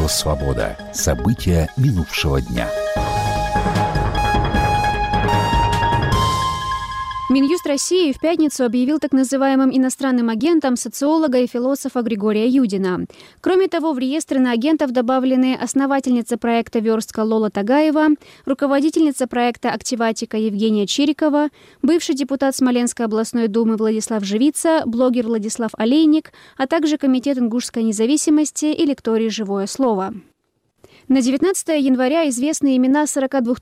Радио «Свобода». События минувшего дня. Минюст России в пятницу объявил так называемым иностранным агентом социолога и философа Григория Юдина. Кроме того, в реестр иноагентов добавлены основательница проекта «Верстка» Лола Тагаева, руководительница проекта «Активатика» Евгения Чирикова, бывший депутат Смоленской областной думы Владислав Живица, блогер Владислав Олейник, а также Комитет ингушской независимости и лекторий «Живое слово». На 19 января известны имена 42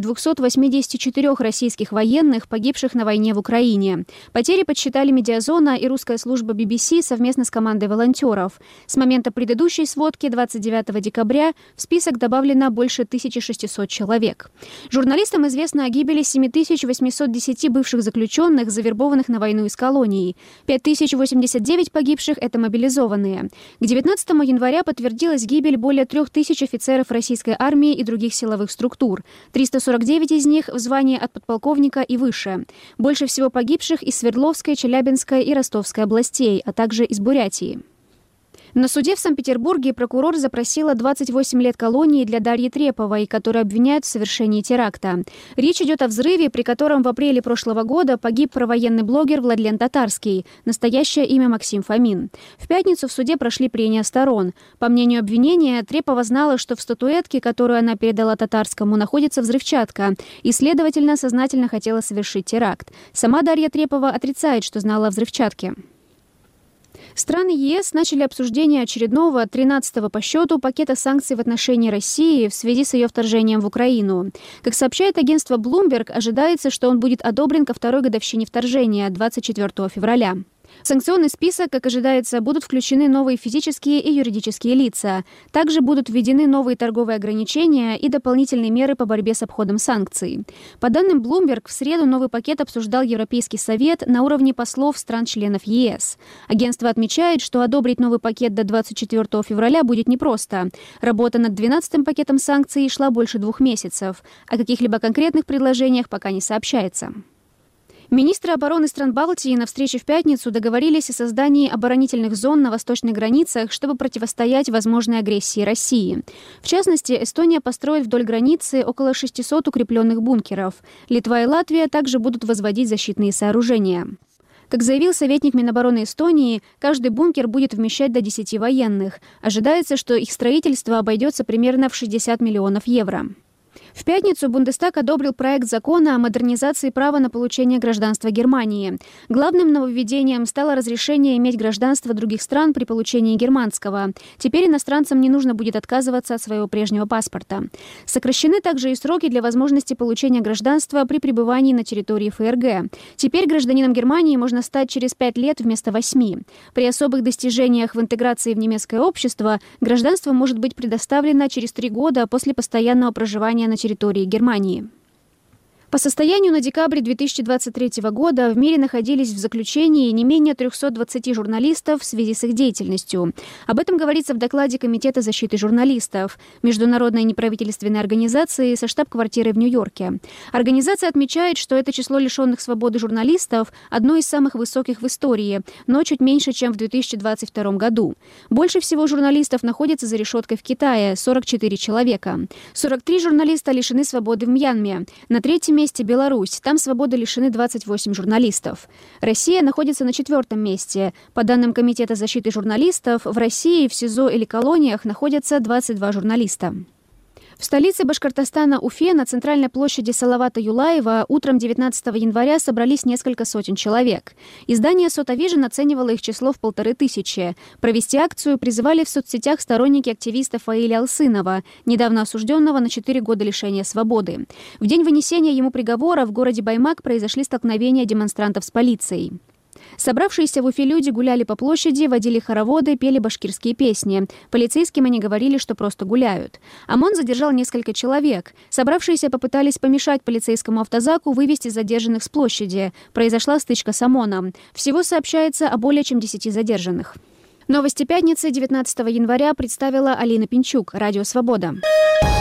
284 российских военных, погибших на войне в Украине. Потери подсчитали Медиазона и русская служба BBC совместно с командой волонтеров. С момента предыдущей сводки 29 декабря в список добавлено больше 1600 человек. Журналистам известно о гибели 7810 бывших заключенных, завербованных на войну из колоний. 5089 погибших – это мобилизованные. К 19 января подтвердилась гибель более 3000 офицеров российской армии и других силовых структур. 349 из них в звании от подполковника и выше. Больше всего погибших из Свердловской, Челябинской и Ростовской областей, а также из Бурятии. На суде в Санкт-Петербурге прокурор запросила 28 лет колонии для Дарьи Треповой, которую обвиняют в совершении теракта. Речь идет о взрыве, при котором в апреле прошлого года погиб провоенный блогер Владлен Татарский, настоящее имя Максим Фомин. В пятницу в суде прошли прения сторон. По мнению обвинения, Трепова знала, что в статуэтке, которую она передала Татарскому, находится взрывчатка, и, следовательно, сознательно хотела совершить теракт. Сама Дарья Трепова отрицает, что знала о взрывчатке. Страны ЕС начали обсуждение очередного, 13-го по счету, пакета санкций в отношении России в связи с ее вторжением в Украину. Как сообщает агентство Bloomberg, ожидается, что он будет одобрен ко второй годовщине вторжения, 24 февраля. В санкционный список, как ожидается, будут включены новые физические и юридические лица. Также будут введены новые торговые ограничения и дополнительные меры по борьбе с обходом санкций. По данным Bloomberg, в среду новый пакет обсуждал Европейский совет на уровне послов стран-членов ЕС. Агентство отмечает, что одобрить новый пакет до 24 февраля будет непросто. Работа над 12-м пакетом санкций шла больше 2 месяцев. О каких-либо конкретных предложениях пока не сообщается. Министры обороны стран Балтии на встрече в пятницу договорились о создании оборонительных зон на восточных границах, чтобы противостоять возможной агрессии России. В частности, Эстония построит вдоль границы около 600 укрепленных бункеров. Литва и Латвия также будут возводить защитные сооружения. Как заявил советник Минобороны Эстонии, каждый бункер будет вмещать до 10 военных. Ожидается, что их строительство обойдется примерно в 60 миллионов евро. В пятницу Бундестаг одобрил проект закона о модернизации права на получение гражданства Германии. Главным нововведением стало разрешение иметь гражданство других стран при получении германского. Теперь иностранцам не нужно будет отказываться от своего прежнего паспорта. Сокращены также и сроки для возможности получения гражданства при пребывании на территории ФРГ. Теперь гражданином Германии можно стать через 5 лет вместо 8. При особых достижениях в интеграции в немецкое общество гражданство может быть предоставлено через 3 года после постоянного проживания на территории Германии. По состоянию на декабрь 2023 года в мире находились в заключении не менее 320 журналистов в связи с их деятельностью. Об этом говорится в докладе Комитета защиты журналистов, международной неправительственной организации со штаб-квартирой в Нью-Йорке. Организация отмечает, что это число лишенных свободы журналистов одно из самых высоких в истории, но чуть меньше, чем в 2022 году. Больше всего журналистов находится за решеткой в Китае – 44 человека. 43 журналиста лишены свободы в Мьянме. На 3-м месте Беларусь. Там свободы лишены 28 журналистов. Россия находится на 4-м месте. По данным Комитета защиты журналистов, в России в СИЗО или колониях находятся 22 журналиста. В столице Башкортостана Уфе на центральной площади Салавата Юлаева утром 19 января собрались несколько сотен человек. Издание «Сотавижн» оценивало их число в 1500. Провести акцию призывали в соцсетях сторонники активиста Фаиля Алсынова, недавно осужденного на 4 года лишения свободы. В день вынесения ему приговора в городе Баймак произошли столкновения демонстрантов с полицией. Собравшиеся в Уфе люди гуляли по площади, водили хороводы, пели башкирские песни. Полицейским они говорили, что просто гуляют. ОМОН задержал несколько человек. Собравшиеся попытались помешать полицейскому автозаку вывести задержанных с площади. Произошла стычка с ОМОНом. Всего сообщается о более чем 10 задержанных. Новости пятницы 19 января представила Алина Пинчук, Радио «Свобода».